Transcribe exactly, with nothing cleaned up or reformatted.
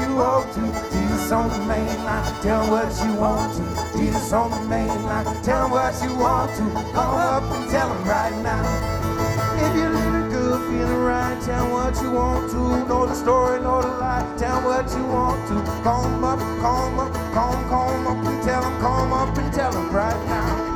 you ought to. Jesus on the main line, tell 'em what you want to. Jesus on the main line, tell 'em what you want to. Come up and tell 'em right now. If you're living good, feeling right, tell 'em what you want to. Know the story, know the lie, tell 'em what you want to. Come up, come up, come, come up and tell 'em, come up and tell 'em right now.